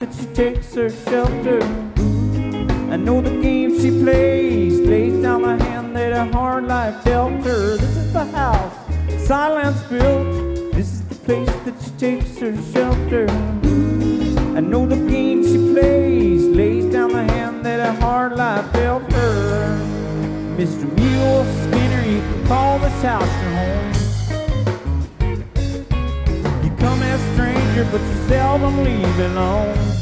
that she takes her shelter. I know the game she plays, lays down the hand that a hard life dealt her. This is the house silence built, this is the place that she takes her shelter. I know the game she plays, lays down the hand that a hard life dealt her. Mr. Mule Skinner, you can call this house your home. You come as stranger, but you seldom leave alone.